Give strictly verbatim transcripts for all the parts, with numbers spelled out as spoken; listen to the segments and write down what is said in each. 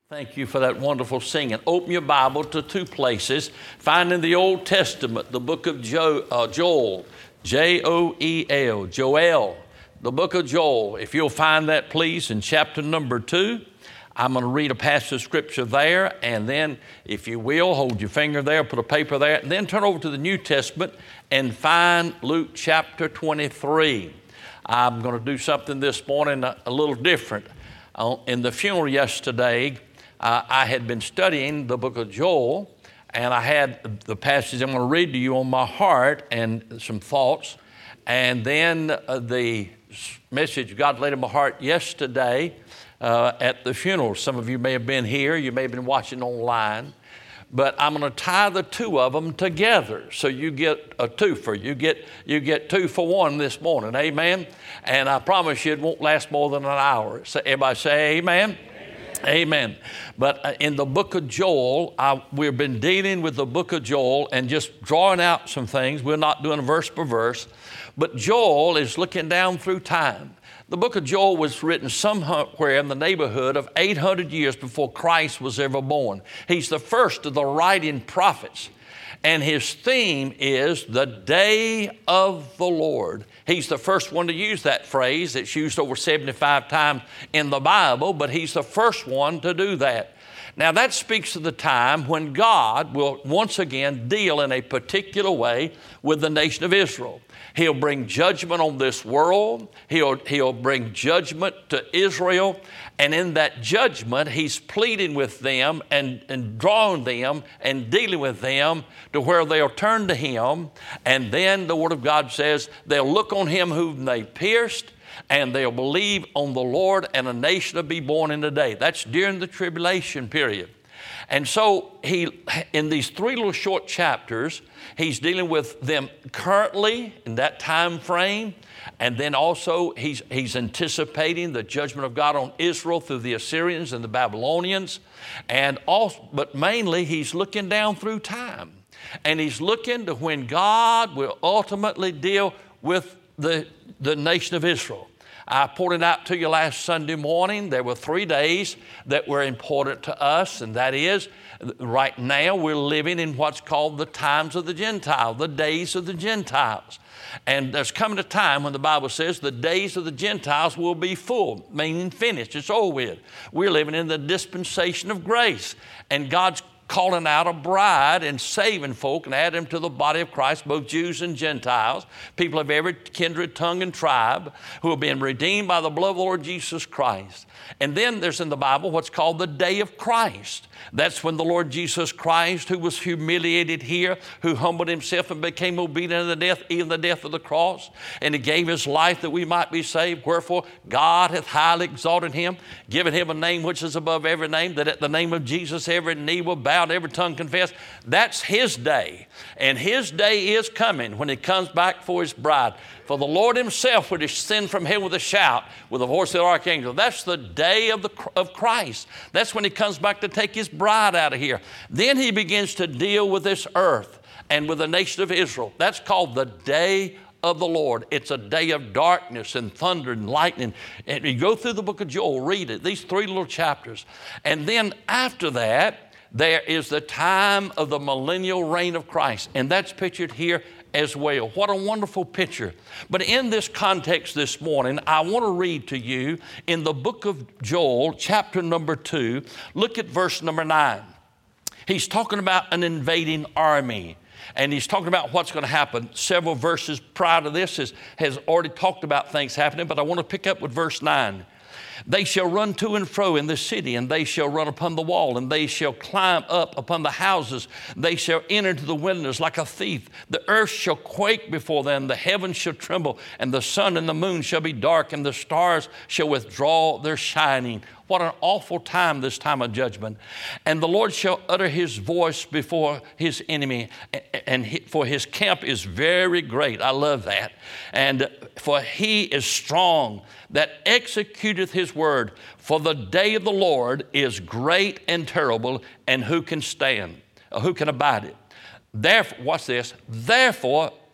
Thank you for that wonderful singing. Open your Bible to two places. Find in the Old Testament the book of jo- uh, Joel, J O E L, Joel, the book of Joel. If you'll find that, please, in chapter number two. I'm going to read a passage of scripture there, and then, if you will, hold your finger there, put a paper there, and then turn over to the New Testament and find Luke chapter twenty-three. I'm going to do something this morning a, a little different. Uh, in the funeral yesterday, Uh, I had been studying the book of Joel, and I had the passage I'm going to read to you on my heart and some thoughts. And then uh, the message God laid in my heart yesterday uh, at the funeral. Some of you may have been here. You may have been watching online. But I'm going to tie the two of them together so you get a twofer. You get, you get two for one this morning. Amen? And I promise you it won't last more than an hour. So everybody say amen. Amen. But uh, in the book of Joel, I, we've been dealing with the book of Joel and just drawing out some things. We're not doing verse per verse. But Joel is looking down through time. The book of Joel was written somewhere in the neighborhood of eight hundred years before Christ was ever born. He's the first of the writing prophets. And his theme is the day of the Lord. He's the first one to use that phrase. It's used over seventy-five times in the Bible, but he's the first one to do that. Now that speaks of the time when God will once again deal in a particular way with the nation of Israel. He'll bring judgment on this world. He'll, he'll bring judgment to Israel. And in that judgment, he's pleading with them and, and drawing them and dealing with them to where they'll turn to him. And then the Word of God says they'll look on him whom they pierced, and they'll believe on the Lord, and a nation will be born in a day. That's during the tribulation period. And so he, in these three little short chapters, he's dealing with them currently in that time frame. And then also he's, he's anticipating the judgment of God on Israel through the Assyrians and the Babylonians. And also, but mainly he's looking down through time. And he's looking to when God will ultimately deal with the, the nation of Israel. I pointed out to you last Sunday morning, there were three days that were important to us, and that is, right now we're living in what's called the times of the Gentile, the days of the Gentiles. And there's coming a time when the Bible says the days of the Gentiles will be full, meaning finished, it's over with. We're living in the dispensation of grace, and God's calling out a bride and saving folk and add them to the body of Christ, both Jews and Gentiles, people of every kindred, tongue, and tribe who have been redeemed by the blood of the Lord Jesus Christ. And then there's in the Bible what's called the day of Christ. That's when the Lord Jesus Christ, who was humiliated here, who humbled himself and became obedient to the death, even the death of the cross, and he gave his life that we might be saved. Wherefore God hath highly exalted him, given him a name which is above every name, that at the name of Jesus every knee will bow and every tongue confess. That's his day. And his day is coming when he comes back for his bride. For the Lord himself will descend from heaven with a shout, with the voice of the archangel. That's the day of, the, of Christ. That's when he comes back to take his bride out of here. Then he begins to deal with this earth and with the nation of Israel. That's called the day of the Lord. It's a day of darkness and thunder and lightning. And you go through the book of Joel, read it, these three little chapters. And then after that, there is the time of the millennial reign of Christ. And that's pictured here as well. What a wonderful picture. But in this context this morning, I want to read to you in the book of Joel, chapter number two, look at verse number nine. He's talking about an invading army. And he's talking about what's going to happen. Several verses prior to this has, has already talked about things happening, but I want to pick up with verse nine. They shall run to and fro in the city, and they shall run upon the wall, and they shall climb up upon the houses. They shall enter into the windows like a thief. The earth shall quake before them, the heavens shall tremble, and the sun and the moon shall be dark, and the stars shall withdraw their shining. What an awful time, this time of judgment. And the Lord shall utter his voice before his enemy, and for his camp is very great. I love that. And for he is strong that executeth his word. For the day of the Lord is great and terrible, and who can stand? Who can abide it? Therefore, watch this. Therefore,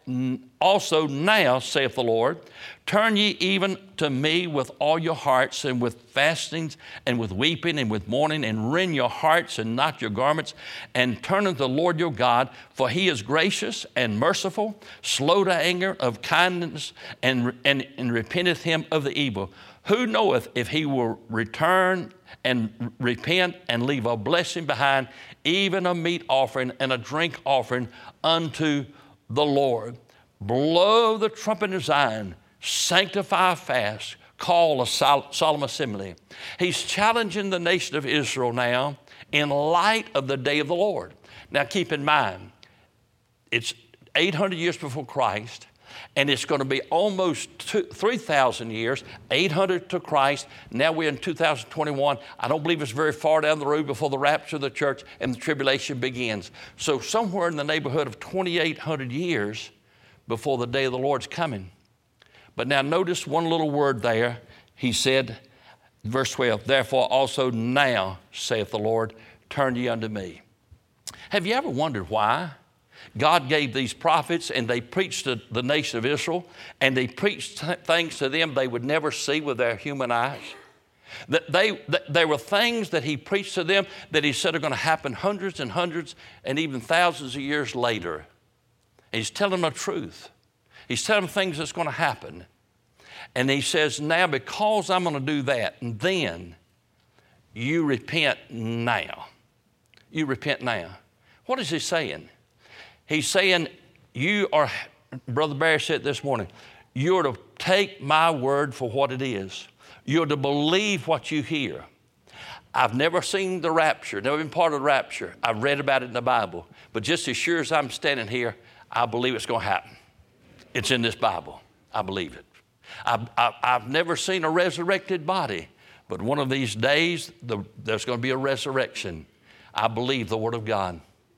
also now, saith the Lord, turn ye even to me with all your hearts, and with fastings, and with weeping, and with mourning, and rend your hearts and not your garments, and turn unto the Lord your God, for he is gracious and merciful, slow to anger, of kindness, and, and, and repenteth him of the evil. Who knoweth if he will return and repent and leave a blessing behind, even a meat offering and a drink offering unto the Lord? Blow the trumpet in Zion, sanctify a fast, call a solemn assembly. He's challenging the nation of Israel now in light of the day of the Lord. Now keep in mind, it's eight hundred years before Christ, and it's going to be almost two, three thousand years, eight hundred to Christ. Now we're in two thousand twenty-one. I don't believe it's very far down the road before the rapture of the church and the tribulation begins. So somewhere in the neighborhood of twenty-eight hundred years before the day of the Lord's coming. But now notice one little word there. He said, verse twelve, therefore also now, saith the Lord, turn ye unto me. Have you ever wondered why God gave these prophets and they preached to the nation of Israel, and they preached things to them they would never see with their human eyes? That they, that there were things that he preached to them that he said are going to happen hundreds and hundreds and even thousands of years later. And he's telling them the truth. He's telling them things that's going to happen. And he says, now because I'm going to do that, and then you repent now. You repent now. What is he saying? He's saying, you are, Brother Barry said this morning, you're to take my word for what it is. You're to believe what you hear. I've never seen the rapture, never been part of the rapture. I've read about it in the Bible. But just as sure as I'm standing here, I believe it's going to happen. It's in this Bible. I believe it. I've, I've, I've never seen a resurrected body, but one of these days, the, there's going to be a resurrection. I believe the Word of God.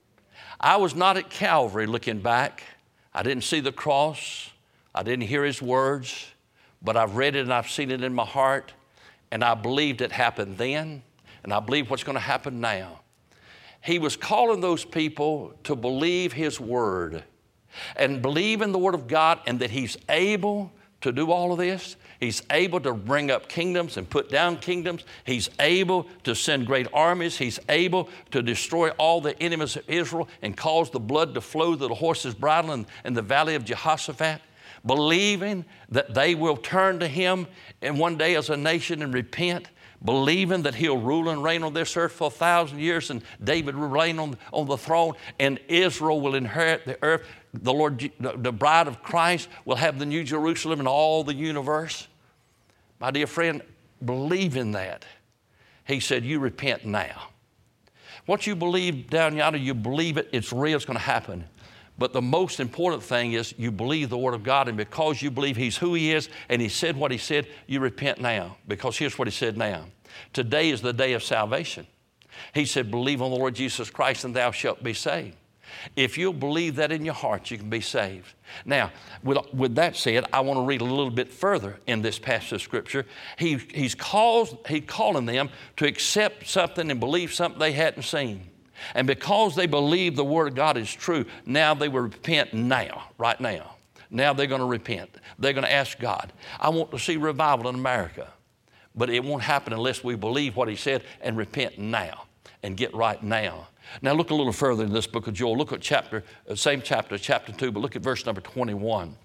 I was not at Calvary looking back. I didn't see the cross. I didn't hear his words, but I've read it and I've seen it in my heart, and I believed it happened then, and I believe what's going to happen now. He was calling those people to believe his word and believe in the Word of God, and that he's able to do all of this. He's able to bring up kingdoms and put down kingdoms. He's able to send great armies. He's able to destroy all the enemies of Israel and cause the blood to flow to the horse's bridle in, in the valley of Jehoshaphat, believing that they will turn to him in one day as a nation and repent, believing that he'll rule and reign on this earth for a thousand years, and David will reign on, on the throne, and Israel will inherit the earth. The Lord, the bride of Christ, will have the New Jerusalem and all the universe. My dear friend, believe in that. He said, you repent now. What you believe down yonder, you believe it, it's real, it's going to happen. But the most important thing is you believe the Word of God, and because you believe he's who he is and he said what he said, you repent now, because here's what he said now. Today is the day of salvation. He said, believe on the Lord Jesus Christ and thou shalt be saved. If you'll believe that in your heart, you can be saved. Now, with, with that said, I want to read a little bit further in this passage of Scripture. He, he's, calls, he's calling them to accept something and believe something they hadn't seen. And because they believe the Word of God is true, now they will repent now, right now. Now they're going to repent. They're going to ask God. I want to see revival in America. But it won't happen unless we believe what he said and repent now and get right now. Now look a little further in this book of Joel. Look at chapter, uh, same chapter, chapter two, but look at verse number twenty-one.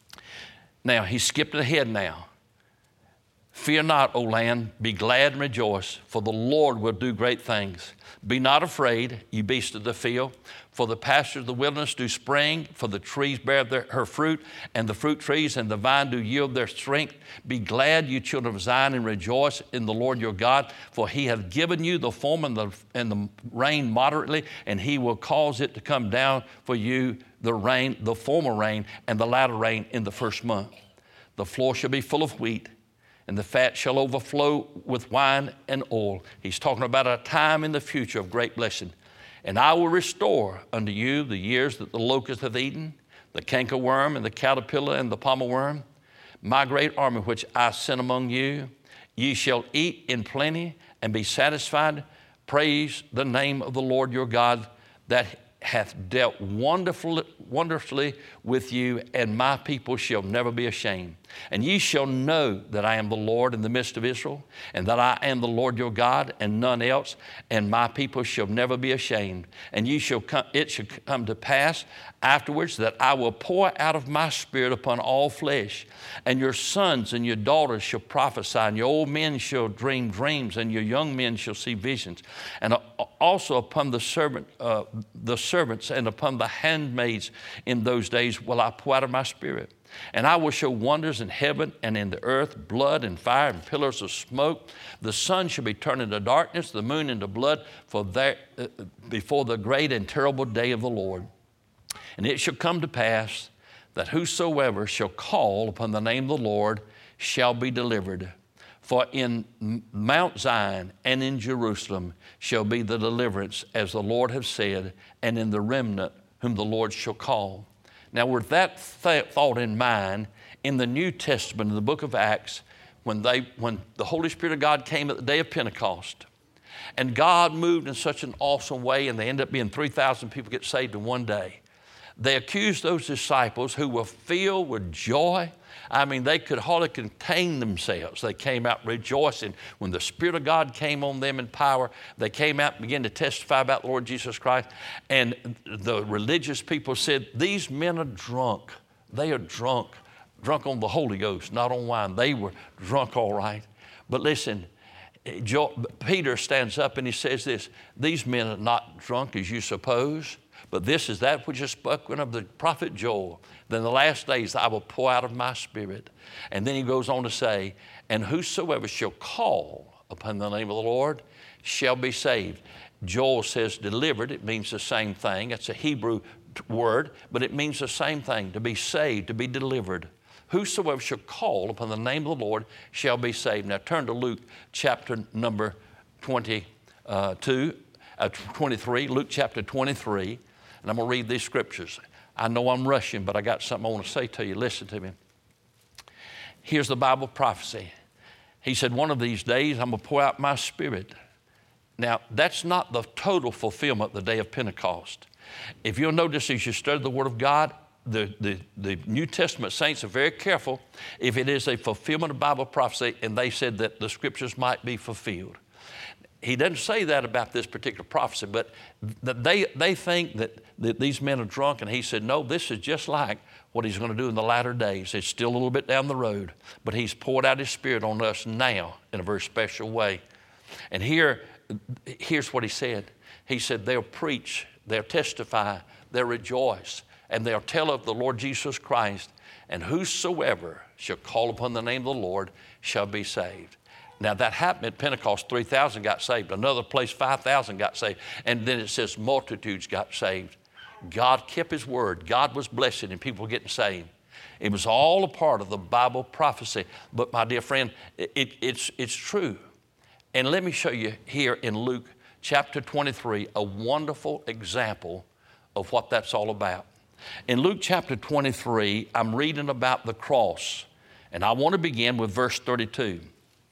Now he skipped ahead now. Fear not, O land, be glad and rejoice, for the Lord will do great things. Be not afraid, ye beasts of the field, for the pastures of the wilderness do spring, for the trees bear their, her fruit, and the fruit trees and the vine do yield their strength. Be glad, you children of Zion, and rejoice in the Lord your God, for he hath given you the form and the, and the rain moderately, and he will cause it to come down for you, the rain, the former rain, and the latter rain in the first month. The floor shall be full of wheat, and the fat shall overflow with wine and oil. He's talking about a time in the future of great blessing. And I will restore unto you the years that the locust hath eaten, the cankerworm and the caterpillar and the palmer worm, my great army which I sent among you. Ye shall eat in plenty and be satisfied. Praise the name of the Lord your God, that hath dealt wonderfully, wonderfully with you, and my people shall never be ashamed. And ye shall know that I am the Lord in the midst of Israel, and that I am the Lord your God, and none else, and my people shall never be ashamed. And ye shall come, it shall come to pass afterwards that I will pour out of my spirit upon all flesh, and your sons and your daughters shall prophesy, and your old men shall dream dreams, and your young men shall see visions. And also upon the servant, uh, the servants and upon the handmaids in those days will I pour out of my spirit. And I will show wonders in heaven and in the earth, blood and fire and pillars of smoke. The sun shall be turned into darkness, the moon into blood, for there, uh, before the great and terrible day of the Lord. And it shall come to pass that whosoever shall call upon the name of the Lord shall be delivered. For in Mount Zion and in Jerusalem shall be the deliverance, as the Lord hath said, and in the remnant whom the Lord shall call. Now, with that th- thought in mind, in the New Testament, in the book of Acts, when, they, when the Holy Spirit of God came at the day of Pentecost, and God moved in such an awesome way, and they ended up being three thousand people get saved in one day, they accused those disciples who were filled with joy. I mean, they could hardly contain themselves. They came out rejoicing. When the Spirit of God came on them in power, they came out and began to testify about the Lord Jesus Christ. And the religious people said, these men are drunk. They are drunk, drunk on the Holy Ghost, not on wine. They were drunk all right. But listen, Peter stands up and he says this, these men are not drunk as you suppose, but this is that which is spoken of the prophet Joel. Then in the last days I will pour out of my spirit. And then he goes on to say, and whosoever shall call upon the name of the Lord shall be saved. Joel says delivered. It means the same thing. It's a Hebrew word, but it means the same thing, to be saved, to be delivered. Whosoever shall call upon the name of the Lord shall be saved. Now turn to Luke chapter number twenty-two, uh, twenty-three, Luke chapter twenty-three. And I'm going to read these scriptures. I know I'm rushing, but I got something I want to say to you. Listen to me. Here's the Bible prophecy. He said, one of these days I'm going to pour out my spirit. Now, that's not the total fulfillment the day of Pentecost. If you'll notice as you study the Word of God, the, the, the New Testament saints are very careful if it is a fulfillment of Bible prophecy, and they said that the scriptures might be fulfilled. He doesn't say that about this particular prophecy, but they, they think that, that these men are drunk, and he said, no, this is just like what he's going to do in the latter days. It's still a little bit down the road, but he's poured out his spirit on us now in a very special way. And here, here's what he said. He said, they'll preach, they'll testify, they'll rejoice, and they'll tell of the Lord Jesus Christ, and whosoever shall call upon the name of the Lord shall be saved. Now that happened at Pentecost, three thousand got saved. Another place, five thousand got saved. And then it says multitudes got saved. God kept his word. God was blessing and people were getting saved. It was all a part of the Bible prophecy. But my dear friend, it, it, it's, it's true. And let me show you here in Luke chapter twenty-three, a wonderful example of what that's all about. In Luke chapter twenty-three, I'm reading about the cross. And I want to begin with verse thirty-two.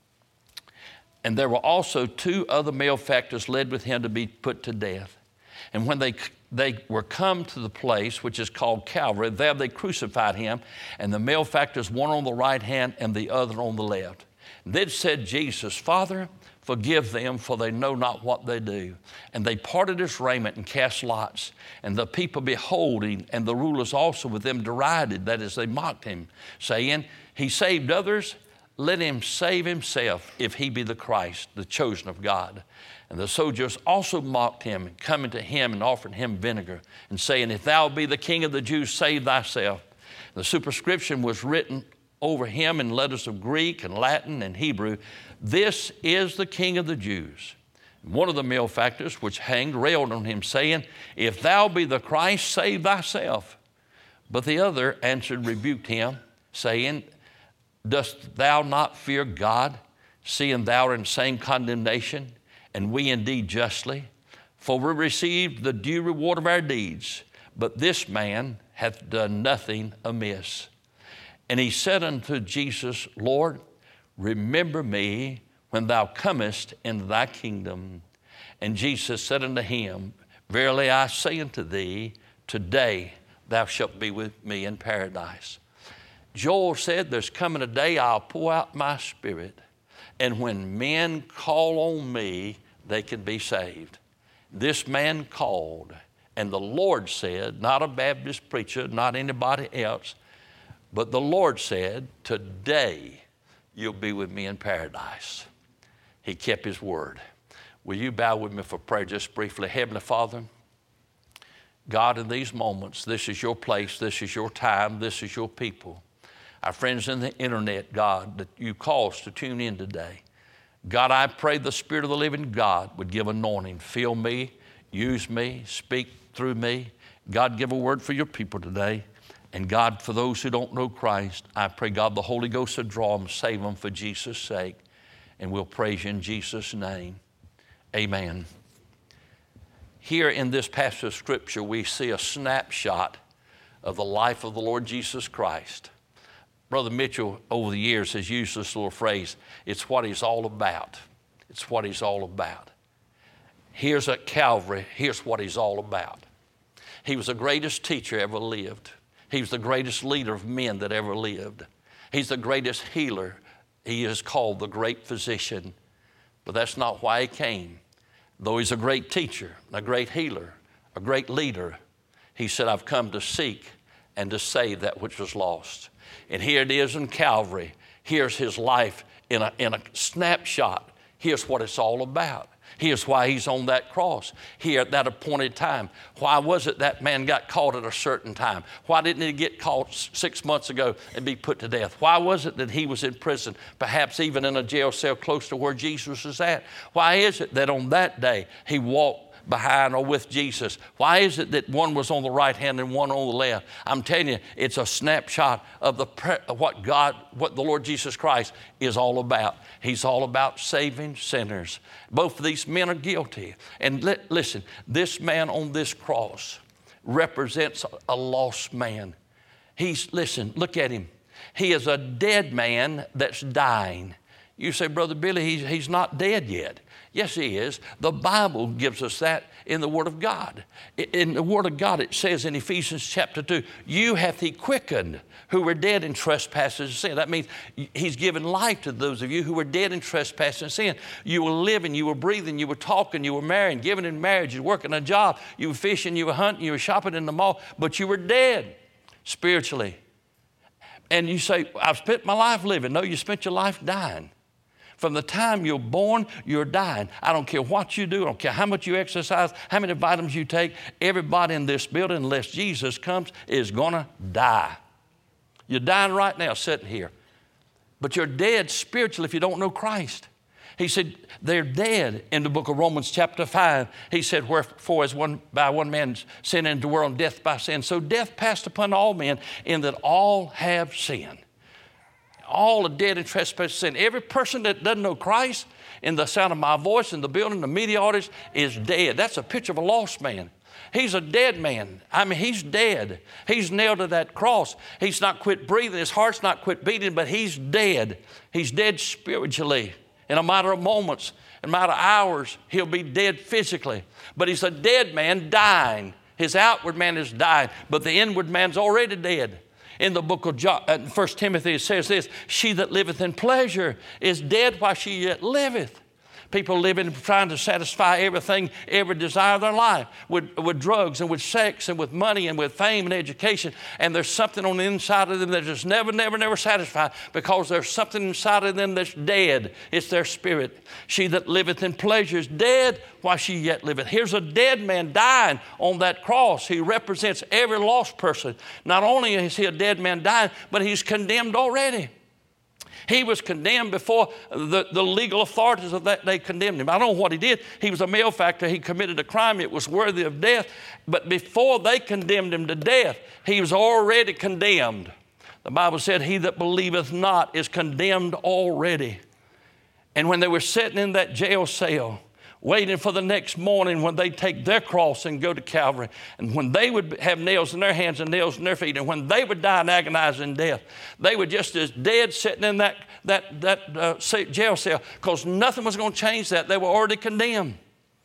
And there were also two other malefactors led with him to be put to death. And when they, they were come to the place which is called Calvary, there they crucified him, and the malefactors, one on the right hand and the other on the left. And then said Jesus, Father, forgive them, for they know not what they do. And they parted his raiment and cast lots. And the people beholding, and the rulers also with them derided, that is, they mocked him, saying, he saved others, let him save himself if he be the Christ, the chosen of God. And the soldiers also mocked him, coming to him and offering him vinegar, and saying, if thou be the King of the Jews, save thyself. The superscription was written over him in letters of Greek and Latin and Hebrew, this is the King of the Jews. And one of the malefactors which hanged railed on him, saying, if thou be the Christ, save thyself. But the other answered, rebuked him, saying, dost thou not fear God, seeing thou art in the same condemnation, and we indeed justly? For we received the due reward of our deeds, but this man hath done nothing amiss. And he said unto Jesus, Lord, remember me when thou comest into thy kingdom. And Jesus said unto him, Verily I say unto thee, today thou shalt be with me in paradise. Joel said, there's coming a day I'll pour out my Spirit, and when men call on me, they can be saved. This man called, and the Lord said, not a Baptist preacher, not anybody else, but the Lord said, today you'll be with me in paradise. He kept his word. Will you bow with me for prayer just briefly? Heavenly Father, God, in these moments, this is your place, this is your time, this is your people. Our friends in the internet, God, that you cause to tune in today. God, I pray the Spirit of the living God would give anointing. Fill me, use me, speak through me. God, give a word for your people today. And God, for those who don't know Christ, I pray, God, the Holy Ghost would draw them, save them for Jesus' sake. And we'll praise you in Jesus' name. Amen. Here in this passage of Scripture, we see a snapshot of the life of the Lord Jesus Christ. Brother Mitchell, over the years, has used this little phrase, it's what he's all about. It's what he's all about. Here's at Calvary, here's what he's all about. He was the greatest teacher ever lived. He was the greatest leader of men that ever lived. He's the greatest healer. He is called the great physician. But that's not why he came. Though he's a great teacher, a great healer, a great leader, he said, I've come to seek and to save that which was lost. And here it is in Calvary. Here's his life in a, in a snapshot. Here's what it's all about. Here's why he's on that cross here at that appointed time. Why was it that man got caught at a certain time? Why didn't he get caught six months ago and be put to death? Why was it that he was in prison, perhaps even in a jail cell close to where Jesus was at? Why is it that on that day he walked behind or with Jesus? Why is it that one was on the right hand and one on the left? I'm telling you, it's a snapshot of the of what God, what the Lord Jesus Christ is all about. He's all about saving sinners. Both of these men are guilty. And li- listen, this man on this cross represents a lost man. He's, listen, look at him. He is a dead man that's dying. You say, Brother Billy, he's, he's not dead yet. Yes, he is. The Bible gives us that in the Word of God. In the Word of God, it says in Ephesians chapter two, you hath he quickened who were dead in trespasses and sin. That means he's given life to those of you who were dead in trespass and sin. You were living, you were breathing, you were talking, you were marrying, giving in marriage, you were working a job, you were fishing, you were hunting, you were shopping in the mall, but you were dead spiritually. And you say, I've spent my life living. No, you spent your life dying. From the time you're born, you're dying. I don't care what you do. I don't care how much you exercise, how many vitamins you take. Everybody in this building, unless Jesus comes, is going to die. You're dying right now sitting here. But you're dead spiritually if you don't know Christ. He said they're dead in the book of Romans chapter five. He said, wherefore as one by one man's sin into the world, and death by sin. So death passed upon all men in that all have sinned. All are dead in trespass and sin. Every person that doesn't know Christ, in the sound of my voice, in the building, the media audience, is dead. That's a picture of a lost man. He's a dead man. I mean, he's dead. He's nailed to that cross. He's not quit breathing. His heart's not quit beating, but he's dead. He's dead spiritually. In a matter of moments, in a matter of hours, he'll be dead physically. But he's a dead man dying. His outward man is dying, but the inward man's already dead. In the book of John, uh, First Timothy, it says this, she that liveth in pleasure is dead while she yet liveth. People living trying to satisfy everything, every desire of their life with, with drugs and with sex and with money and with fame and education. And there's something on the inside of them that's just never, never, never satisfied because there's something inside of them that's dead. It's their spirit. She that liveth in pleasure is dead while she yet liveth. Here's a dead man dying on that cross. He represents every lost person. Not only is he a dead man dying, but he's condemned already. He was condemned before the, the legal authorities of that day condemned him. I don't know what he did. He was a malefactor. He committed a crime. It was worthy of death. But before they condemned him to death, he was already condemned. The Bible said, he that believeth not is condemned already. And when they were sitting in that jail cell, waiting for the next morning when they take their cross and go to Calvary. And when they would have nails in their hands and nails in their feet, and when they would die in agonizing death, they were just as dead sitting in that, that, that uh, jail cell because nothing was going to change that. They were already condemned.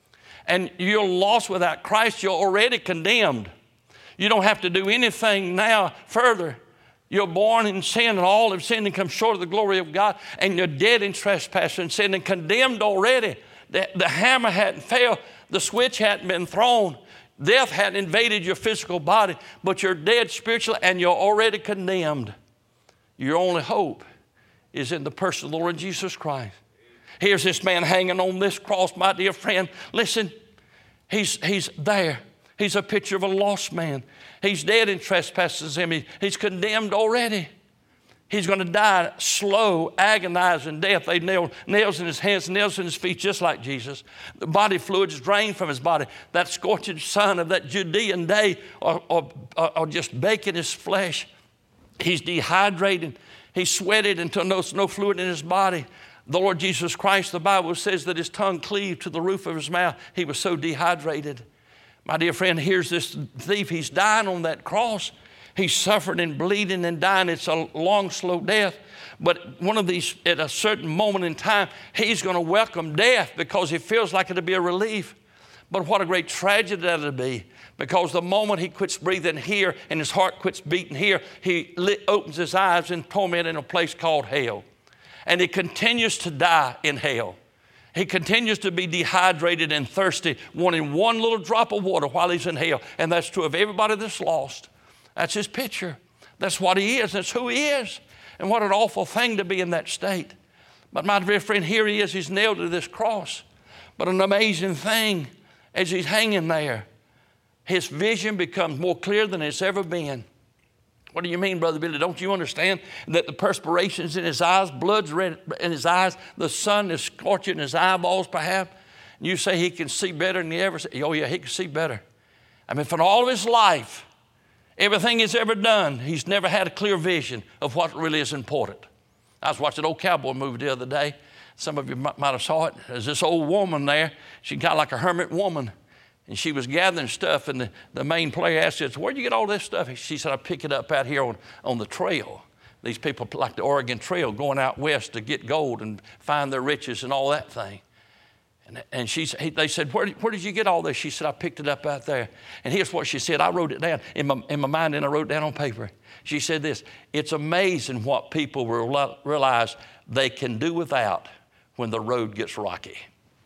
and you're lost without Christ, you're already condemned. You don't have to do anything now further. You're born in sin, and all have sinned and come short of the glory of God, and you're dead in trespass and sin and condemned already. The, the hammer hadn't fell. The switch hadn't been thrown. Death hadn't invaded your physical body, but you're dead spiritually, and you're already condemned. Your only hope is in the person of the Lord Jesus Christ. Here's this man hanging on this cross, my dear friend. Listen, he's, he's there. He's a picture of a lost man. He's dead in trespasses. He's condemned already. He's going to die slow, agonizing death. They nailed nails in his hands, nails in his feet, just like Jesus. The body fluids drained from his body. That scorching sun of that Judean day are, are, are just baking his flesh. He's dehydrated. He sweated until there's no fluid in his body. The Lord Jesus Christ, the Bible says that his tongue cleaved to the roof of his mouth. He was so dehydrated. My dear friend, here's this thief. He's dying on that cross. He's suffering and bleeding and dying. It's a long, slow death. But one of these, at a certain moment in time, he's going to welcome death because he feels like it'll be a relief. But what a great tragedy that'll be, because the moment he quits breathing here and his heart quits beating here, he lit, opens his eyes in torment in a place called hell. And he continues to die in hell. He continues to be dehydrated and thirsty, wanting one little drop of water while he's in hell. And that's true of everybody that's lost. That's his picture. That's what he is. That's who he is. And what an awful thing to be in that state. But my dear friend, here he is. He's nailed to this cross. But an amazing thing, as he's hanging there, his vision becomes more clear than it's ever been. What do you mean, Brother Billy? Don't you understand that the perspiration's in his eyes, blood's red in his eyes, the sun is scorching his eyeballs perhaps? And you say he can see better than he ever said. Oh yeah, he can see better. I mean, for all of his life, everything he's ever done, he's never had a clear vision of what really is important. I was watching an old cowboy movie the other day. Some of you might, might have saw it. There's this old woman there. She's kind of like a hermit woman. And she was gathering stuff, and the, the main player asked her, where'd you get all this stuff? She said, I pick it up out here on, on the trail. These people like the Oregon Trail, going out west to get gold and find their riches and all that thing. And, and she, they said, where, where did you get all this? She said, I picked it up out there. And here's what she said. I wrote it down in my, in my mind, and I wrote it down on paper. She said this: it's amazing what people will realize they can do without when the road gets rocky.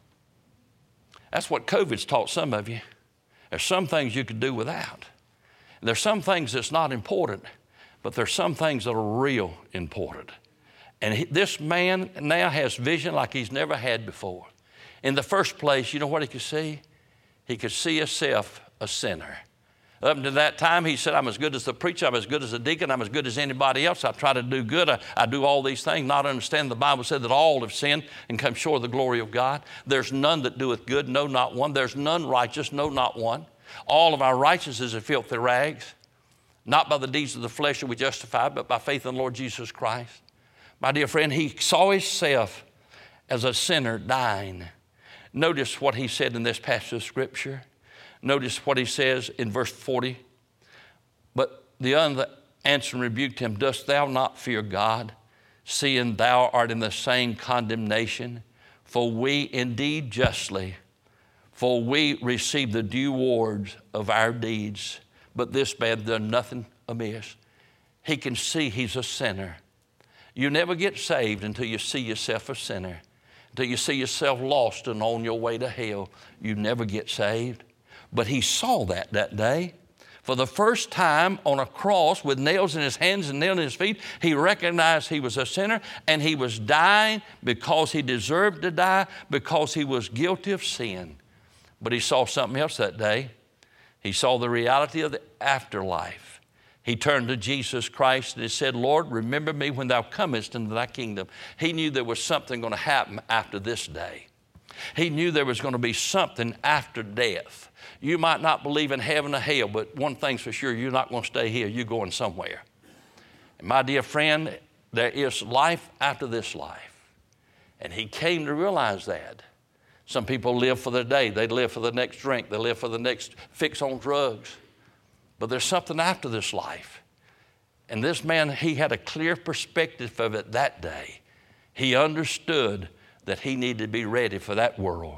That's what COVID's taught some of you. There's some things you could do without. And there's some things that's not important, but there's some things that are real important. And he, this man now has vision like he's never had before. In the first place, you know what he could see? He could see himself a sinner. Up until that time, he said, I'm as good as the preacher, I'm as good as the deacon, I'm as good as anybody else. I try to do good, I, I do all these things, not understand the Bible said that all have sinned and come short of the glory of God. There's none that doeth good, no, not one. There's none righteous, no, not one. All of our righteousness is filthy rags. Not by the deeds of the flesh are we justified, but by faith in the Lord Jesus Christ. My dear friend, he saw himself as a sinner dying. Notice what he said in this passage of Scripture. Notice what he says in verse forty. But the other answered and rebuked him, dost thou not fear God, seeing thou art in the same condemnation? For we indeed justly, for we receive the due rewards of our deeds. But this man done nothing amiss. He can see he's a sinner. You never get saved until you see yourself a sinner. Until you see yourself lost and on your way to hell. You never get saved. But he saw that that day. For the first time on a cross with nails in his hands and nails in his feet, he recognized he was a sinner, and he was dying because he deserved to die, because he was guilty of sin. But he saw something else that day. He saw the reality of the afterlife. He turned to Jesus Christ and he said, Lord, remember me when thou comest into thy kingdom. He knew there was something going to happen after this day. He knew there was going to be something after death. You might not believe in heaven or hell, but one thing's for sure, you're not going to stay here. You're going somewhere. And my dear friend, there is life after this life. And he came to realize that. Some people live for their day. They live for the next drink. They live for the next fix on drugs. But there's something after this life. And this man, he had a clear perspective of it that day. He understood that he needed to be ready for that world.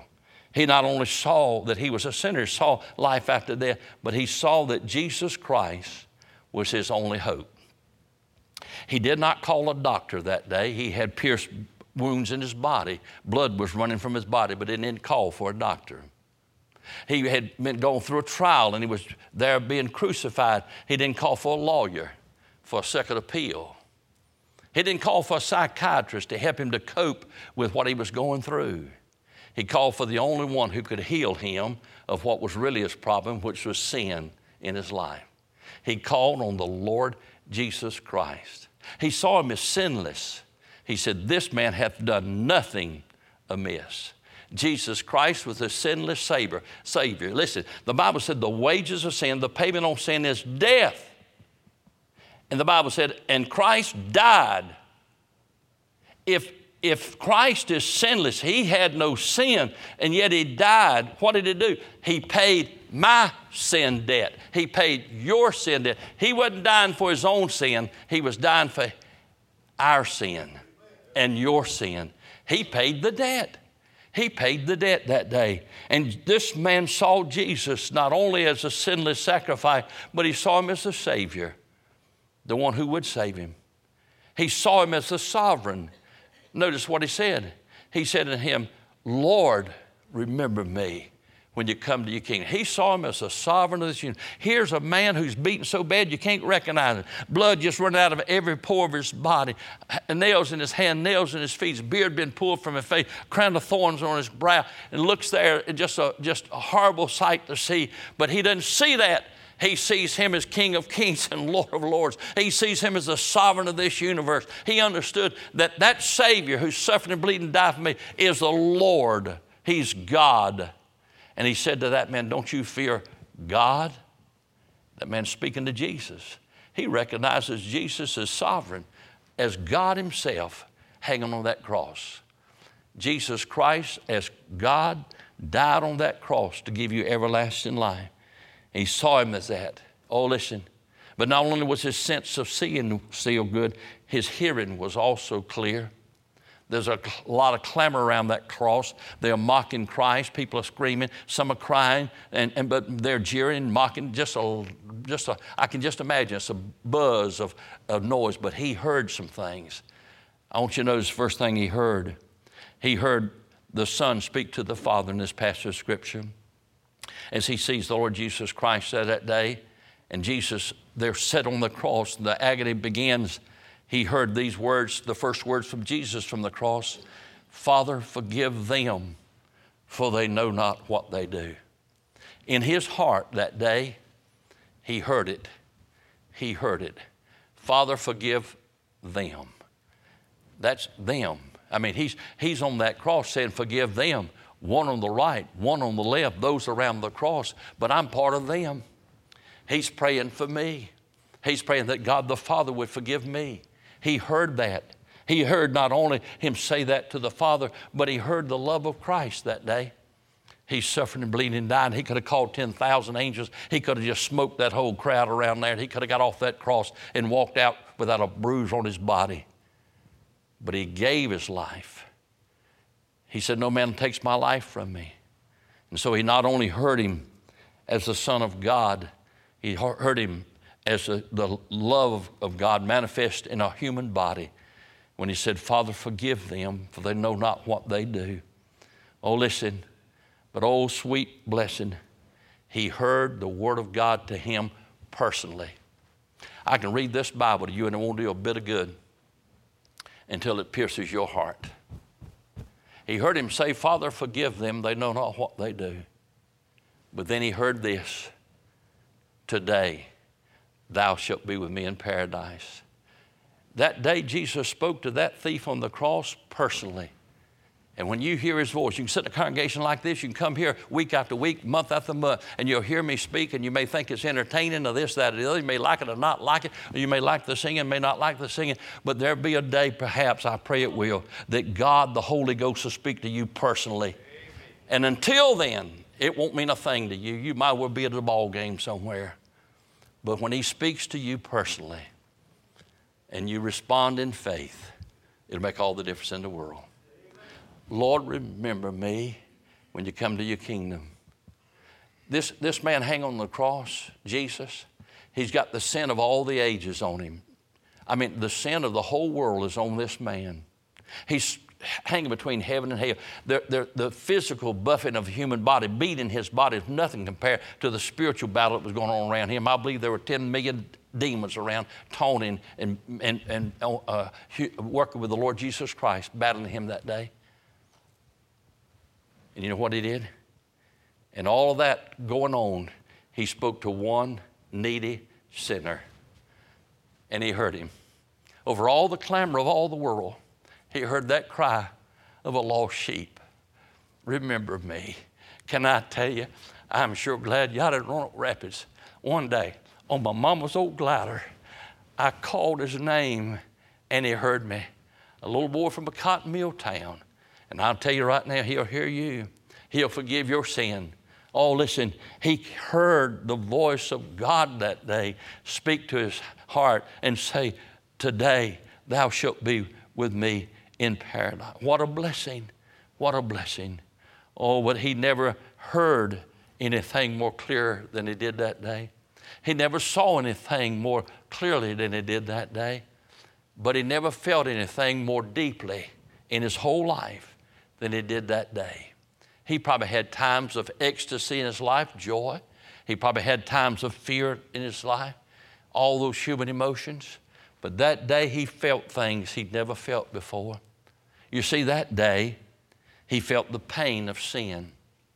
He not only saw that he was a sinner, saw life after death, but he saw that Jesus Christ was his only hope. He did not call a doctor that day. He had pierced wounds in his body. Blood was running from his body, but he didn't call for a doctor. He had been going through a trial and he was there being crucified. He didn't call for a lawyer for a second appeal. He didn't call for a psychiatrist to help him to cope with what he was going through. He called for the only one who could heal him of what was really his problem, which was sin in his life. He called on the Lord Jesus Christ. He saw him as sinless. He said, this man hath done nothing amiss. Jesus Christ was a sinless savior. Savior. Listen, the Bible said the wages of sin, the payment on sin is death. And the Bible said, and Christ died. If, if Christ is sinless, he had no sin, and yet he died, what did he do? He paid my sin debt. He paid your sin debt. He wasn't dying for his own sin. He was dying for our sin and your sin. He paid the debt. He paid the debt that day. And this man saw Jesus not only as a sinless sacrifice, but he saw him as a Savior, the one who would save him. He saw him as the sovereign. Notice what he said. He said to him, Lord, remember me when you come to your kingdom. He saw him as the sovereign of this universe. Here's a man who's beaten so bad you can't recognize it. Blood just running out of every pore of his body. Nails in his hand, nails in his feet. His beard been pulled from his face. Crown of thorns on his brow. And looks there, just a, just a horrible sight to see. But he doesn't see that. He sees him as King of Kings and Lord of Lords. He sees him as the sovereign of this universe. He understood that that Savior who's suffering and bleeding and died for me is the Lord. He's God. And he said to that man, don't you fear God? That man's speaking to Jesus. He recognizes Jesus as sovereign, as God himself hanging on that cross. Jesus Christ as God died on that cross to give you everlasting life. He saw him as that. Oh, listen. But not only was his sense of seeing still good, his hearing was also clear. There's a lot of clamor around that cross. They're mocking Christ. People are screaming. Some are crying, and, and but they're jeering, mocking. Just a, just a, I can just imagine it's a buzz of, of noise. But he heard some things. I want you to notice the first thing he heard. He heard the Son speak to the Father in this passage of Scripture. As he sees the Lord Jesus Christ that day, and Jesus, they're set on the cross, the agony begins. He heard these words, the first words from Jesus from the cross, Father, forgive them, for they know not what they do. In his heart that day, he heard it. He heard it. Father, forgive them. That's them. I mean, he's, he's on that cross saying, forgive them. One on the right, one on the left, those around the cross, but I'm part of them. He's praying for me. He's praying that God the Father would forgive me. He heard that. He heard not only him say that to the Father, but he heard the love of Christ that day. He's suffering and bleeding and dying. He could have called ten thousand angels. He could have just smoked that whole crowd around there. He could have got off that cross and walked out without a bruise on his body. But he gave his life. He said, no man takes my life from me. And so he not only heard him as the Son of God, he heard him as a, the love of God manifest in a human body when he said, Father, forgive them, for they know not what they do. Oh, listen, but oh, sweet blessing, he heard the word of God to him personally. I can read this Bible to you and it won't do a bit of good until it pierces your heart. He heard him say, Father, forgive them. They know not what they do. But then he heard this, today thou shalt be with me in paradise. That day Jesus spoke to that thief on the cross personally. And when you hear his voice, you can sit in a congregation like this, you can come here week after week, month after month, and you'll hear me speak, and you may think it's entertaining or this, that, or the other. You may like it or not like it, or you may like the singing, may not like the singing, but there'll be a day, perhaps, I pray it will, that God, the Holy Ghost, will speak to you personally. And until then, it won't mean a thing to you. You might well be at a ball game somewhere. But when he speaks to you personally, and you respond in faith, it'll make all the difference in the world. Lord, remember me when you come to your kingdom. This, this man hang on the cross, Jesus, he's got the sin of all the ages on him. I mean, the sin of the whole world is on this man. He's hanging between heaven and hell. The, the, the physical buffeting of the human body, beating his body, is nothing compared to the spiritual battle that was going on around him. I believe there were ten million demons around taunting and, and, and uh, working with the Lord Jesus Christ, battling him that day. And you know what he did? And all of that going on, he spoke to one needy sinner. And he heard him. Over all the clamor of all the world, he heard that cry of a lost sheep. Remember me. Can I tell you, I'm sure glad y'all at Roanoke Rapids. One day, on my mama's old glider, I called his name and he heard me. A little boy from a cotton mill town. And I'll tell you right now, he'll hear you. He'll forgive your sin. Oh, listen, he heard the voice of God that day speak to his heart and say, today thou shalt be with me in paradise. What a blessing. What a blessing. Oh, but he never heard anything more clear than he did that day. He never saw anything more clearly than he did that day. But he never felt anything more deeply in his whole life than he did that day. He probably had times of ecstasy in his life, joy. He probably had times of fear in his life, all those human emotions. But that day he felt things he'd never felt before. You see, that day he felt the pain of sin.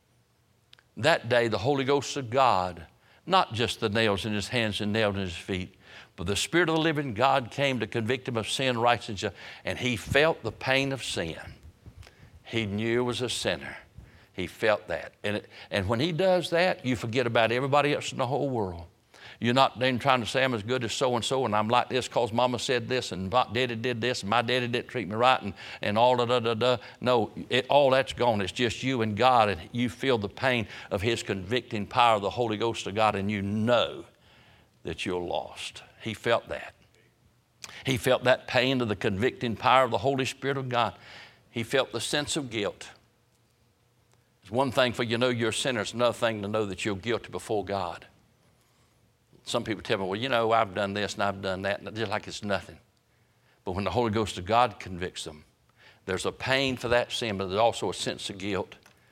That day the Holy Ghost of God, not just the nails in his hands and nails in his feet, but the Spirit of the living God came to convict him of sin, righteousness, and he felt the pain of sin. He knew he was a sinner. He felt that. And, it, and when he does that, you forget about everybody else in the whole world. You're not then trying to say I'm as good as so-and-so and I'm like this because mama said this and my daddy did this and my daddy didn't treat me right and, and all da da da da. No, it, all that's gone. It's just you and God, and you feel the pain of his convicting power of the Holy Ghost of God, and you know that you're lost. He felt that. He felt that pain of the convicting power of the Holy Spirit of God. He felt the sense of guilt. It's one thing for you to know you're a sinner. It's another thing to know that you're guilty before God. Some people tell me, well, you know, I've done this and I've done that, and just like it's nothing. But when the Holy Ghost of God convicts them, there's a pain for that sin, but there's also a sense of guilt.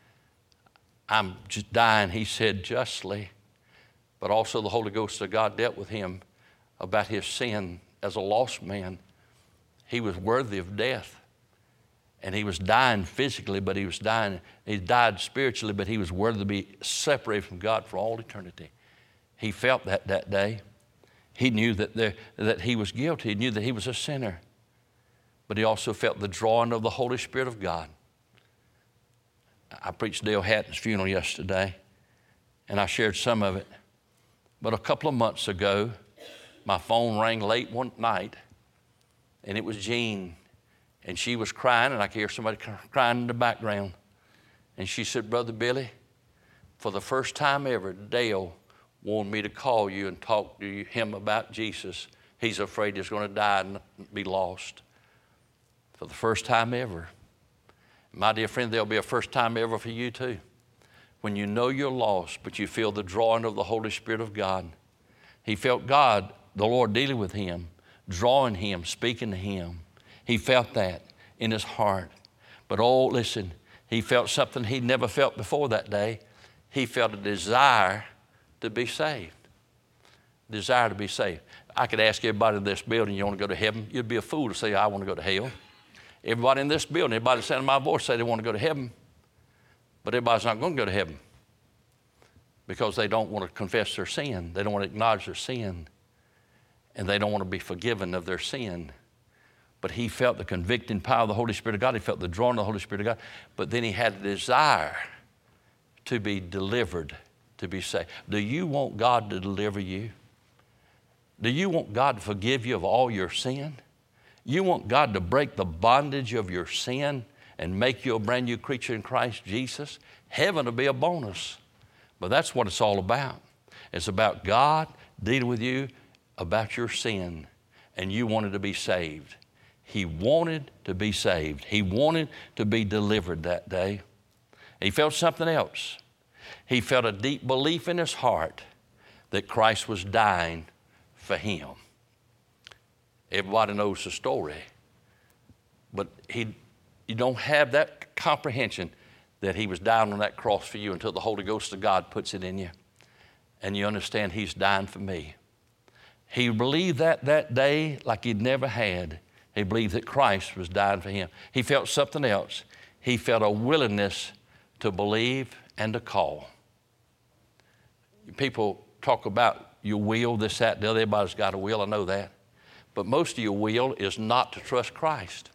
I'm just dying, he said, justly. But also the Holy Ghost of God dealt with him about his sin as a lost man. He was worthy of death. And he was dying physically, but he was dying, he died spiritually, but he was worthy to be separated from God for all eternity. He felt that that day. He knew that, there, that he was guilty. He knew that he was a sinner. But he also felt the drawing of the Holy Spirit of God. I preached Dale Hatton's funeral yesterday, and I shared some of it. But a couple of months ago, my phone rang late one night, and it was Jean. And she was crying, and I could hear somebody crying in the background. And she said, Brother Billy, for the first time ever, Dale wanted me to call you and talk to you, him about Jesus. He's afraid he's going to die and be lost. For the first time ever. My dear friend, there'll be a first time ever for you too. When you know you're lost, but you feel the drawing of the Holy Spirit of God. He felt God, the Lord, dealing with him, drawing him, speaking to him. He felt that in his heart. But oh, listen, he felt something he'd never felt before that day. He felt a desire to be saved. Desire to be saved. I could ask everybody in this building, you want to go to heaven? You'd be a fool to say, I want to go to hell. Everybody in this building, everybody sounding my voice say they want to go to heaven. But everybody's not going to go to heaven because they don't want to confess their sin. They don't want to acknowledge their sin. And they don't want to be forgiven of their sin. But he felt the convicting power of the Holy Spirit of God. He felt the drawing of the Holy Spirit of God. But then he had a desire to be delivered, to be saved. Do you want God to deliver you? Do you want God to forgive you of all your sin? You want God to break the bondage of your sin and make you a brand new creature in Christ Jesus? Heaven will be a bonus. But that's what it's all about. It's about God dealing with you about your sin, and you wanted to be saved. He wanted to be saved. He wanted to be delivered that day. He felt something else. He felt a deep belief in his heart that Christ was dying for him. Everybody knows the story, but he, you don't have that comprehension that he was dying on that cross for you until the Holy Ghost of God puts it in you, and you understand he's dying for me. He believed that that day like he'd never had. He believed that Christ was dying for him. He felt something else. He felt a willingness to believe and to call. People talk about your will, this, that, the other. Everybody's got a will, I know that. But most of your will is not to trust Christ.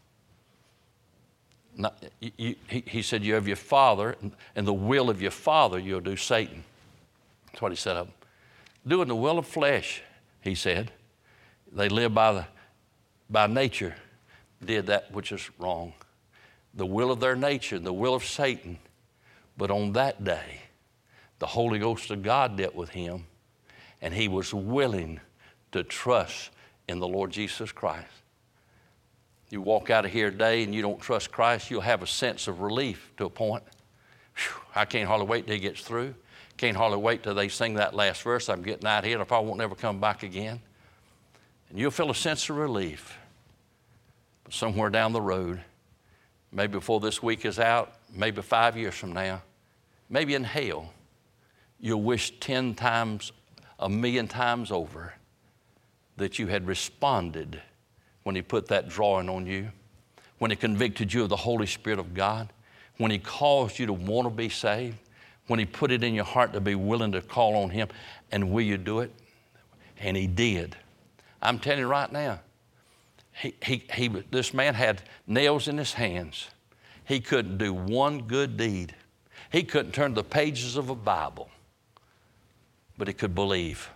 Not, you, you, he, he said you have your father, and, and the will of your father you'll do Satan. That's what he said of them. Doing the will of flesh, he said. They live by, the, by nature, did that which is wrong. The will of their nature, the will of Satan. But on that day, the Holy Ghost of God dealt with him, and he was willing to trust in the Lord Jesus Christ. You walk out of here today and you don't trust Christ, you'll have a sense of relief to a point. Whew, I can't hardly wait till he gets through. Can't hardly wait till they sing that last verse. I'm getting out here and I probably won't never come back again. And you'll feel a sense of relief. But somewhere down the road, maybe before this week is out, maybe five years from now, maybe in hell, you'll wish ten times, a million times over that you had responded when he put that drawing on you, when he convicted you of the Holy Spirit of God, when he caused you to want to be saved, when he put it in your heart to be willing to call on him, and will you do it? And he did. I'm telling you right now, he, he, he, this man had nails in his hands. He couldn't do one good deed. He couldn't turn the pages of a Bible, but he could believe.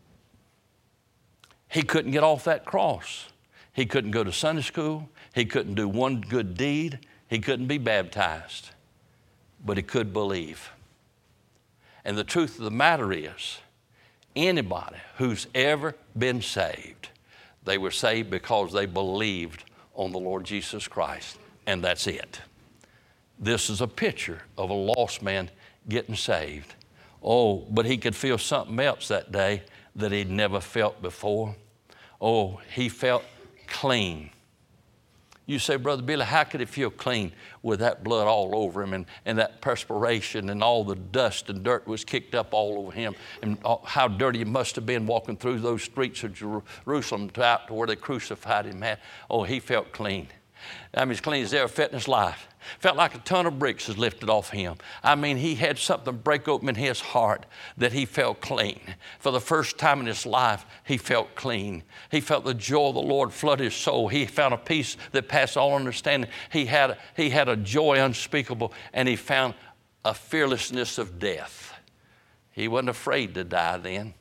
He couldn't get off that cross. He couldn't go to Sunday school. He couldn't do one good deed. He couldn't be baptized, but he could believe. And the truth of the matter is, anybody who's ever been saved, they were saved because they believed on the Lord Jesus Christ, and that's it. This is a picture of a lost man getting saved. Oh, but he could feel something else that day that he'd never felt before. Oh, he felt clean. You say, Brother Billy, how could he feel clean with that blood all over him and, and that perspiration and all the dust and dirt was kicked up all over him, and how dirty he must have been walking through those streets of Jerusalem to out to where they crucified him at? Oh, he felt clean. I mean, as clean as ever felt in his life. Felt like a ton of bricks was lifted off him. I mean, he had something break open in his heart that he felt clean. For the first time in his life, he felt clean. He felt the joy of the Lord flood his soul. He found a peace that passed all understanding. He had, he had a joy unspeakable, and he found a fearlessness of death. He wasn't afraid to die then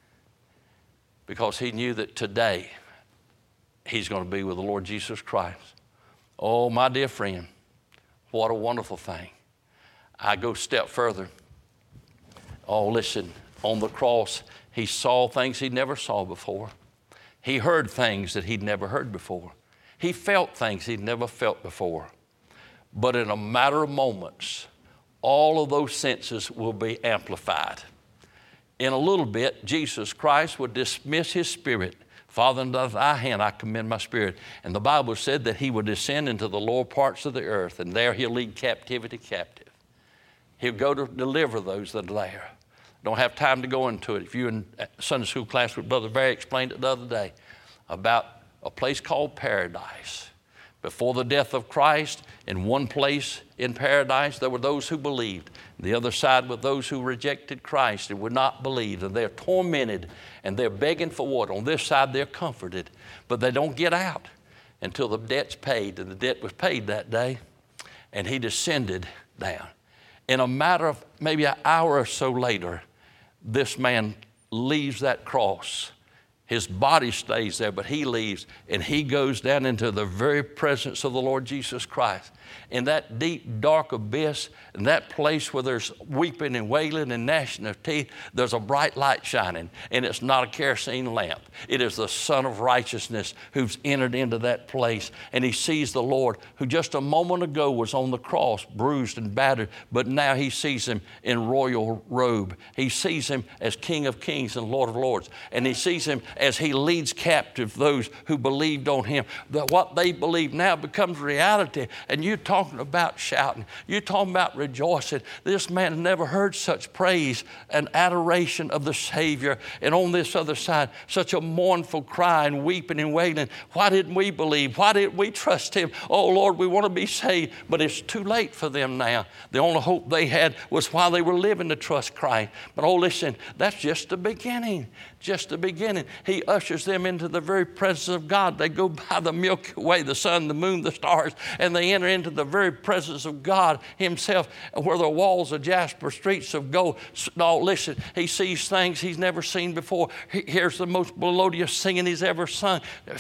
because he knew that today he's going to be with the Lord Jesus Christ. Oh, my dear friend, what a wonderful thing. I go a step further. Oh, listen, on the cross, he saw things he never saw before. He heard things that he'd never heard before. He felt things he'd never felt before. But in a matter of moments, all of those senses will be amplified. In a little bit, Jesus Christ would dismiss his spirit. Father, into thy hand I commend my spirit. And the Bible said that he would descend into the lower parts of the earth, and there he'll lead captivity captive. He'll go to deliver those that are there. Don't have time to go into it. If you in Sunday school class with Brother Barry explained it the other day about a place called paradise. Before the death of Christ, in one place in paradise, there were those who believed. The other side were those who rejected Christ and would not believe. And they're tormented and they're begging for what? On this side, they're comforted, but they don't get out until the debt's paid. And the debt was paid that day, and he descended down. In a matter of maybe an hour or so later, this man leaves that cross His body stays there, but he leaves, and he goes down into the very presence of the Lord Jesus Christ. In that deep, dark abyss, in that place where there's weeping and wailing and gnashing of teeth, there's a bright light shining, and it's not a kerosene lamp. It is the Son of Righteousness who's entered into that place, and he sees the Lord who just a moment ago was on the cross, bruised and battered, but now he sees him in royal robe. He sees him as King of Kings and Lord of Lords, and he sees him as he leads captive those who believed on him. That what they believe now becomes reality, and you're talking about shouting. You're talking about rejoicing. This man never heard such praise and adoration of the Savior, and on this other side, such a mournful cry and weeping and wailing. Why didn't we believe? Why didn't we trust him? Oh, Lord, we want to be saved, but it's too late for them now. The only hope they had was while they were living to trust Christ. But oh, listen, that's just the beginning. Just the beginning. He ushers them into the very presence of God. They go by the Milky Way, the sun, the moon, the stars, and they enter into the very presence of God himself, where the walls of jasper, streets of gold. No, listen, he sees things he's never seen before. He hears the most melodious singing he's ever sung,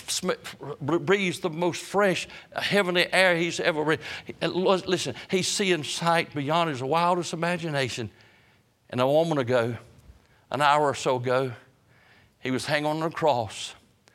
breathes the most fresh heavenly air he's ever breathed. Listen, he's seeing sight beyond his wildest imagination. And a moment ago, an hour or so ago, he was hanging on the cross,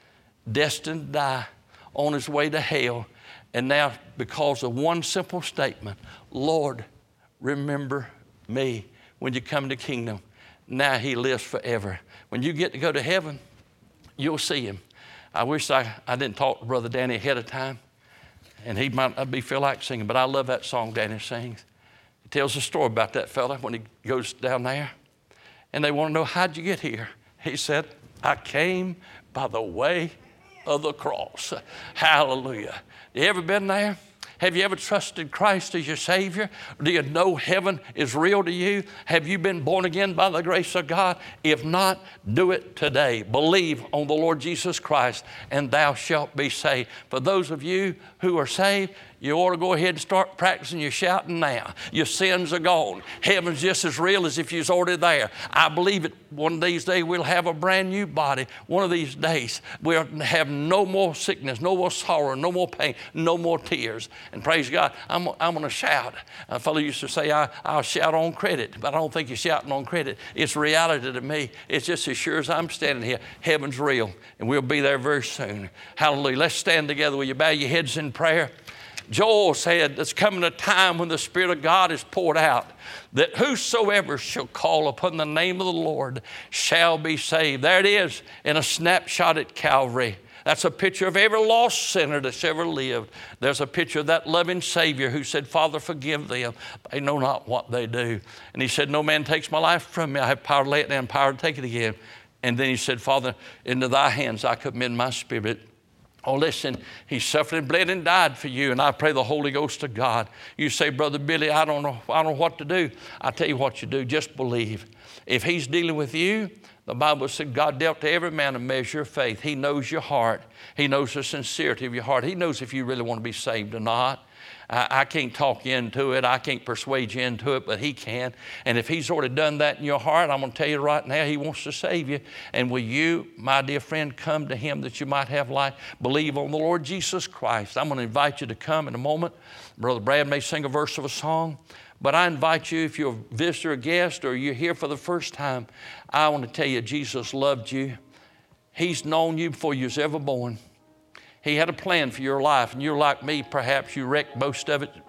destined to die, on his way to hell. And now, because of one simple statement, Lord, remember me when you come to the kingdom. Now he lives forever. When you get to go to heaven, you'll see him. I wish I, I didn't talk to Brother Danny ahead of time, and he might not be feel like singing, but I love that song Danny sings. It tells a story about that fella when he goes down there, and they want to know, how'd you get here? He said, I came by the way of the cross. Hallelujah. You ever been there? Have you ever trusted Christ as your Savior? Do you know heaven is real to you? Have you been born again by the grace of God? If not, do it today. Believe on the Lord Jesus Christ, and thou shalt be saved. For those of you who are saved, you ought to go ahead and start practicing your shouting now. Your sins are gone. Heaven's just as real as if you was already there. I believe it. One of these days we'll have a brand new body. One of these days we'll have no more sickness, no more sorrow, no more pain, no more tears. And praise God, I'm, I'm going to shout. A fellow used to say, I, I'll shout on credit, but I don't think you're shouting on credit. It's reality to me. It's just as sure as I'm standing here. Heaven's real, and we'll be there very soon. Hallelujah. Let's stand together. Will you bow your heads in prayer? Joel said, there's coming a time when the Spirit of God is poured out, that whosoever shall call upon the name of the Lord shall be saved. There it is in a snapshot at Calvary. That's a picture of every lost sinner that's ever lived. There's a picture of that loving Savior who said, Father, forgive them. They know not what they do. And he said, no man takes my life from me. I have power to lay it down, power to take it again. And then he said, Father, into thy hands I commend my spirit. Oh, listen, he suffered and bled and died for you, and I pray the Holy Ghost of God. You say, Brother Billy, I don't know, I don't know what to do. I tell you what you do, just believe. If he's dealing with you, the Bible said God dealt to every man a measure of faith. He knows your heart. He knows the sincerity of your heart. He knows if you really want to be saved or not. I, I can't talk you into it. I can't persuade you into it, but he can. And if he's already done that in your heart, I'm going to tell you right now, he wants to save you. And will you, my dear friend, come to him that you might have life? Believe on the Lord Jesus Christ. I'm going to invite you to come in a moment. Brother Brad may sing a verse of a song. But I invite you, if you're a visitor, a guest, or you're here for the first time, I want to tell you Jesus loved you. He's known you before you was ever born. He had a plan for your life, and you're like me, perhaps you wrecked most of it.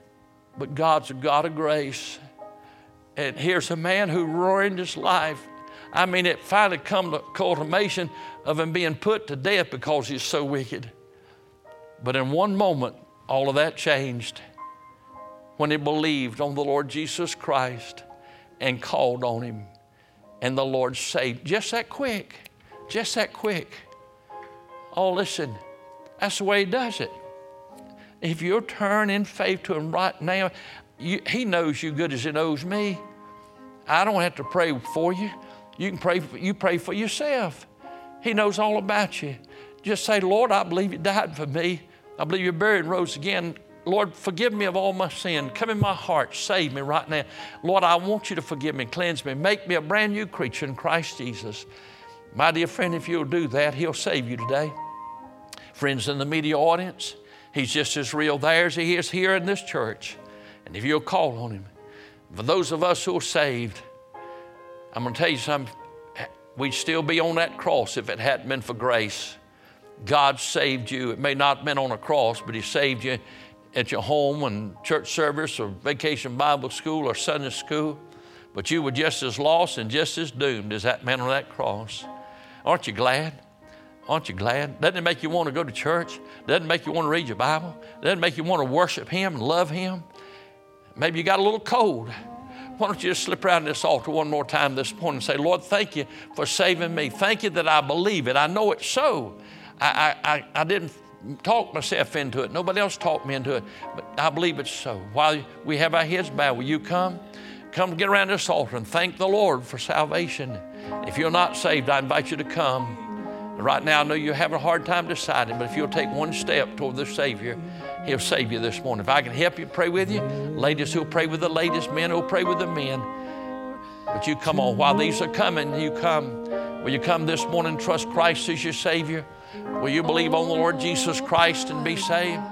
But God's a God of grace. And here's a man who ruined his life. I mean, it finally come to culmination of him being put to death because he's so wicked. But in one moment, all of that changed when he believed on the Lord Jesus Christ and called on him. And the Lord saved. Just that quick. Just that quick. Oh, listen. That's the way he does it. If you'll turn in faith to him right now, you, he knows you good as he knows me. I don't have to pray for you. You can pray, you pray for yourself. He knows all about you. Just say, Lord, I believe you died for me. I believe you're buried and rose again. Lord, forgive me of all my sin. Come in my heart. Save me right now. Lord, I want you to forgive me, cleanse me, make me a brand new creature in Christ Jesus. My dear friend, if you'll do that, He'll save you today. Friends in the media audience, He's just as real there as He is here in this church. And if you'll call on Him, for those of us who are saved, I'm going to tell you something, we'd still be on that cross if it hadn't been for grace. God saved you. It may not have been on a cross, but He saved you at your home and church service or vacation Bible school or Sunday school. But you were just as lost and just as doomed as that man on that cross. Aren't you glad? Aren't you glad? Doesn't it make you want to go to church? Doesn't it make you want to read your Bible? Doesn't it make you want to worship Him and love Him? Maybe you got a little cold. Why don't you just slip around this altar one more time this morning and say, Lord, thank you for saving me. Thank you that I believe it. I know it's so. I, I, I didn't talk myself into it. Nobody else talked me into it. But I believe it's so. While we have our heads bowed, will you come? Come get around this altar and thank the Lord for salvation. If you're not saved, I invite you to come. Right now, I know you're having a hard time deciding, but if you'll take one step toward the Savior, He'll save you this morning. If I can help you, pray with you. Ladies who'll pray with the ladies, men who'll pray with the men. But you come on. While these are coming, you come. Will you come this morning and trust Christ as your Savior? Will you believe on the Lord Jesus Christ and be saved?